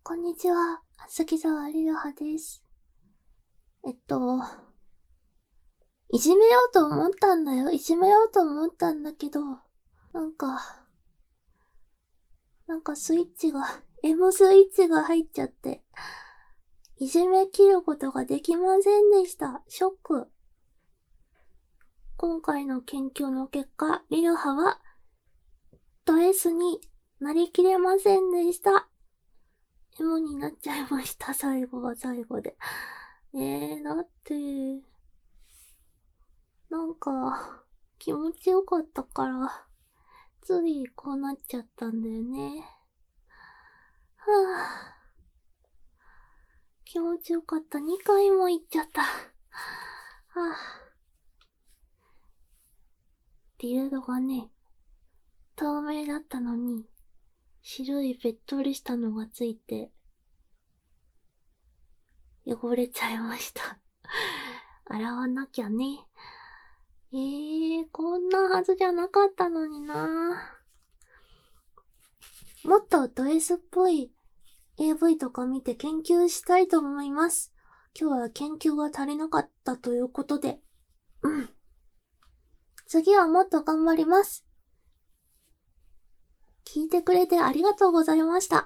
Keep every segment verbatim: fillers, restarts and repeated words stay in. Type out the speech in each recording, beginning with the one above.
こんにちは、あずきざわりろはです。えっと、いじめようと思ったんだよ。いじめようと思ったんだけど、なんか、なんかスイッチが、M スイッチが入っちゃって、いじめ切ることができませんでした。ショック。今回の研究の結果、リルハは、ド S になりきれませんでした。M になっちゃいました、最後は最後で。えー、だって、なんか、気持ちよかったから、ついこうなっちゃったんだよね。はぁ。気持ちよかった。にかいも行っちゃった。はぁ。リルドがね、透明だったのに、白いべっとりしたのがついて、汚れちゃいました。洗わなきゃね。えー、こんなはずじゃなかったのになぁ。もっとド S っぽい エーブイ とか見て研究したいと思います。今日は研究が足りなかったということで。うん。次はもっと頑張ります。聞いてくれてありがとうございました。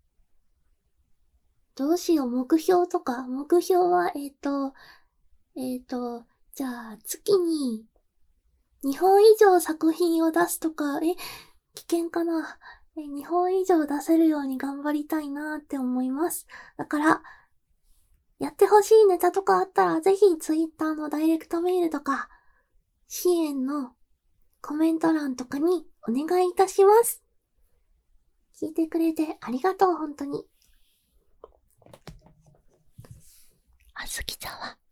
どうしよう、目標とか。目標は、えっと、えっと、じゃあ、月ににほん以上作品を出すとか、え、危険かな。え、にほん以上出せるように頑張りたいなーって思います。だから、やってほしいネタとかあったら、ぜひ Twitter のダイレクトメールとか、支援のコメント欄とかにお願いいたします。聞いてくれてありがとう、本当に。あずきざわ。